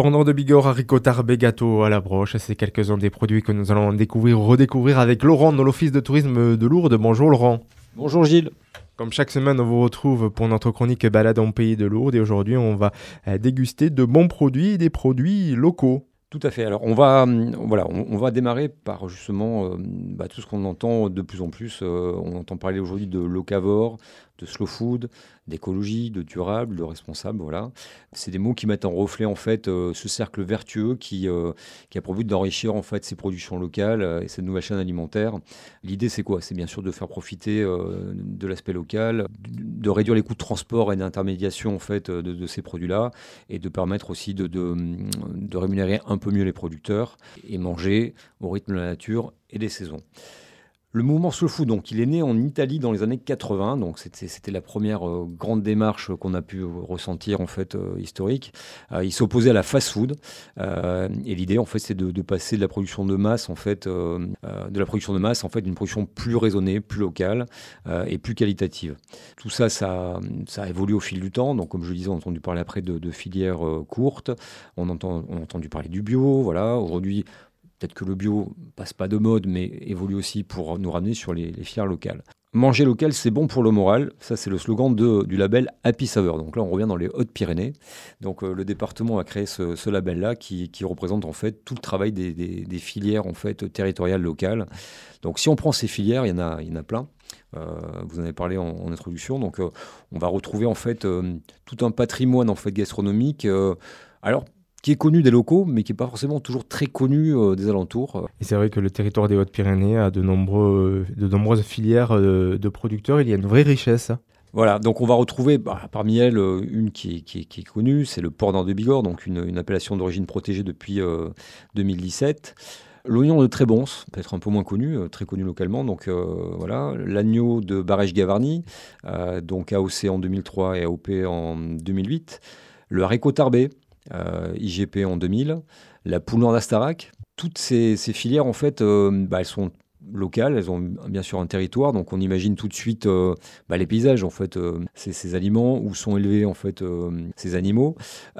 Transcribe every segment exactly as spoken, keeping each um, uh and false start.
Pendant de Bigorre, haricots tarbés, gâteaux à la broche, c'est quelques-uns des produits que nous allons découvrir ou redécouvrir avec Laurent de l'Office de tourisme de Lourdes. Bonjour Laurent. Bonjour Gilles. Comme chaque semaine, on vous retrouve pour notre chronique Balade en pays de Lourdes et aujourd'hui, on va euh, déguster de bons produits et des produits locaux. Tout à fait. Alors on va, hum, voilà, on, on va démarrer par justement euh, bah, tout ce qu'on entend de plus en plus. Euh, on entend parler aujourd'hui de locavore, de slow food, d'écologie, de durable, de responsable. Voilà, c'est des mots qui mettent en reflet en fait euh, ce cercle vertueux qui, euh, qui a pour but d'enrichir en fait ces productions locales euh, et cette nouvelle chaîne alimentaire. L'idée c'est quoi? C'est bien sûr de faire profiter euh, de l'aspect local, de, de réduire les coûts de transport et d'intermédiation en fait de, de ces produits-là et de permettre aussi de, de, de rémunérer un peu mieux les producteurs et manger au rythme de la nature et des saisons. Le mouvement Slow Food, donc, il est né en Italie dans les années quatre-vingts, donc c'était, c'était la première euh, grande démarche qu'on a pu ressentir en fait euh, historique. Euh, il s'opposait à la fast-food euh, et l'idée en fait c'est de, de passer de la production de masse en fait euh, euh, de la production de masse en fait d'une production plus raisonnée, plus locale euh, et plus qualitative. Tout ça, ça, ça a évolué au fil du temps. Donc comme je le disais, on a entendu parler après de, de filières euh, courtes, on entend, on a entendu parler du bio, voilà. Aujourd'hui, peut-être que le bio passe pas de mode, mais évolue aussi pour nous ramener sur les, les filières locales. Manger local, c'est bon pour le moral. Ça, c'est le slogan de, du label Happy Saveur. Donc là, on revient dans les Hautes-Pyrénées. Donc euh, le département a créé ce, ce label-là qui, qui représente en fait tout le travail des, des, des filières en fait territoriales locales. Donc si on prend ces filières, il y en a, il y en a plein. Euh, vous en avez parlé en, en introduction. Donc euh, on va retrouver en fait euh, tout un patrimoine en fait gastronomique. Euh, alors qui est connu des locaux, mais qui n'est pas forcément toujours très connu euh, des alentours. Et c'est vrai que le territoire des Hautes-Pyrénées a de, nombreux, de nombreuses filières de, de producteurs. Il y a une vraie richesse. Voilà, donc on va retrouver bah, parmi elles euh, une qui est, qui est, qui est connue, c'est le port d'Or de Bigorre, donc une, une appellation d'origine protégée depuis euh, deux mille dix-sept. L'oignon de Trébons, peut-être un peu moins connu, euh, très connu localement, donc euh, voilà. L'agneau de Barège-Gavarnie, euh, donc A O C en deux mille trois et A O P en deux mille huit. Le haricot tarbé, Euh, I G P en deux mille, la poule noire d'Astarac. Toutes ces, ces filières, en fait, euh, bah, elles sont locales, elles ont bien sûr un territoire, donc on imagine tout de suite euh, bah, les paysages, en fait, euh, ces, ces aliments, où sont élevés, en fait, euh, ces animaux.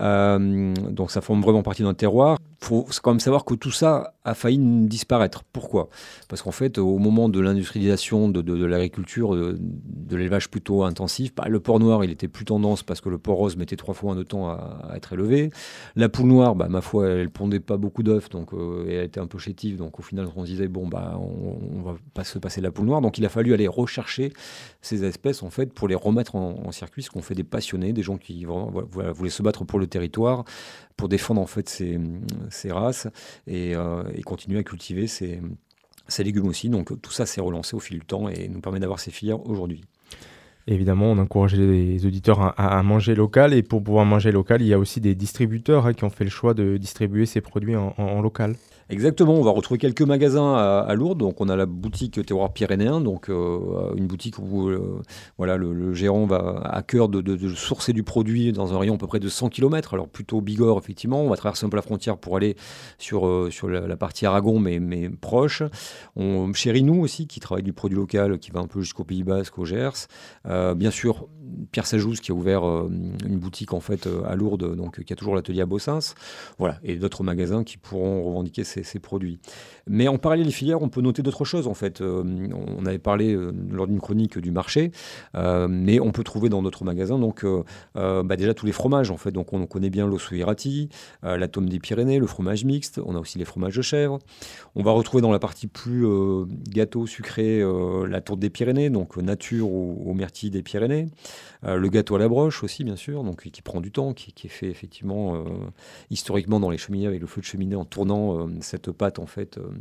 Euh, donc ça forme vraiment partie d'un terroir. Il faut quand même savoir que tout ça a failli disparaître. Pourquoi? Parce qu'en fait, au moment de l'industrialisation de, de, de l'agriculture, de, de l'élevage plutôt intensif, bah, le porc noir, il était plus tendance parce que le porc rose mettait trois fois moins de temps à, à être élevé. La poule noire, bah, ma foi, elle pondait pas beaucoup d'œufs, donc euh, et elle était un peu chétive. Donc au final, on se disait, bon, bah, on, on va pas se passer de la poule noire. Donc il a fallu aller rechercher ces espèces, en fait, pour les remettre en, en circuit, ce qu'on fait des passionnés, des gens qui vraiment, voilà, voulaient se battre pour le territoire, pour défendre en fait ces, ces races et, euh, et continuer à cultiver ces, ces légumes aussi. Donc tout ça s'est relancé au fil du temps et nous permet d'avoir ces filières aujourd'hui. Évidemment, on encourage les auditeurs à, à manger local et pour pouvoir manger local, il y a aussi des distributeurs hein, qui ont fait le choix de distribuer ces produits en, en, en local. Exactement, on va retrouver quelques magasins à, à Lourdes. Donc on a la boutique Terroir Pyrénéen, donc euh, une boutique où euh, voilà, le, le gérant va à cœur de, de, de sourcer du produit dans un rayon à peu près de cent kilomètres. Alors plutôt Bigorre, effectivement, on va traverser un peu la frontière pour aller sur, euh, sur la, la partie Aragon, mais, mais proche. On, chez Rinou aussi, qui travaille du produit local, qui va un peu jusqu'au Pays Basque, au Gers. Euh, bien sûr, Pierre Sajous qui a ouvert euh, une boutique en fait à Lourdes, donc qui a toujours l'atelier à Bossens. Voilà, et d'autres magasins qui pourront revendiquer ces ces produits. Mais en parallèle des filières, on peut noter d'autres choses en fait. Euh, on avait parlé euh, lors d'une chronique du marché, euh, mais on peut trouver dans d'autres magasins donc euh, euh, bah, déjà tous les fromages en fait. Donc on connaît bien l'osso irati, euh, la tome des Pyrénées, le fromage mixte. On a aussi les fromages de chèvre. On va retrouver dans la partie plus euh, gâteau sucré euh, la tourte des Pyrénées, donc nature ou, ou myrtille des Pyrénées. Euh, le gâteau à la broche aussi bien sûr, donc qui prend du temps, qui, qui est fait effectivement euh, historiquement dans les cheminées avec le feu de cheminée en tournant euh, cette pâte en fait euh,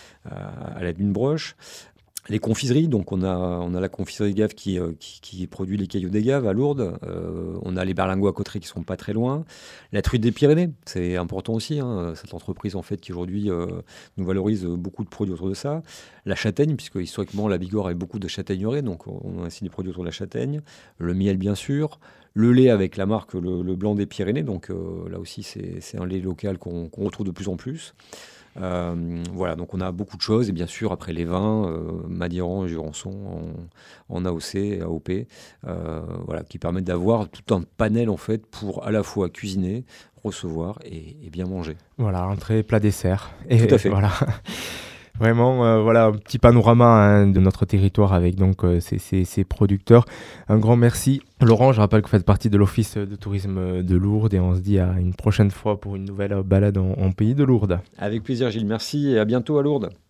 à l'aide d'une broche. Les confiseries, donc on a, on a la confiserie Gave qui, euh, qui, qui produit les cailloux des Gaves à Lourdes. Euh, on a les berlingots à Cauterets qui sont pas très loin. La truite des Pyrénées, c'est important aussi. Hein, cette entreprise en fait qui aujourd'hui euh, nous valorise beaucoup de produits autour de ça. La châtaigne, puisque historiquement la Bigorre a beaucoup de châtaigneraies, donc on a ainsi des produits autour de la châtaigne. Le miel bien sûr. Le lait avec la marque Le, le Blanc des Pyrénées, donc euh, là aussi c'est, c'est un lait local qu'on, qu'on retrouve de plus en plus. Euh, voilà, donc on a beaucoup de choses, et bien sûr après les vins, euh, Madiran et Jurançon en, en A O C et A O P, euh, voilà, qui permettent d'avoir tout un panel en fait pour à la fois cuisiner, recevoir et, et bien manger. Voilà, entrée, plat, dessert. Et Tout à fait. Voilà. Vraiment, euh, voilà, un petit panorama hein, de notre territoire avec donc euh, ces, ces- ces producteurs. Un grand merci. Laurent, je rappelle que vous faites partie de l'Office de tourisme de Lourdes et on se dit à une prochaine fois pour une nouvelle balade en, en pays de Lourdes. Avec plaisir Gilles, merci et à bientôt à Lourdes.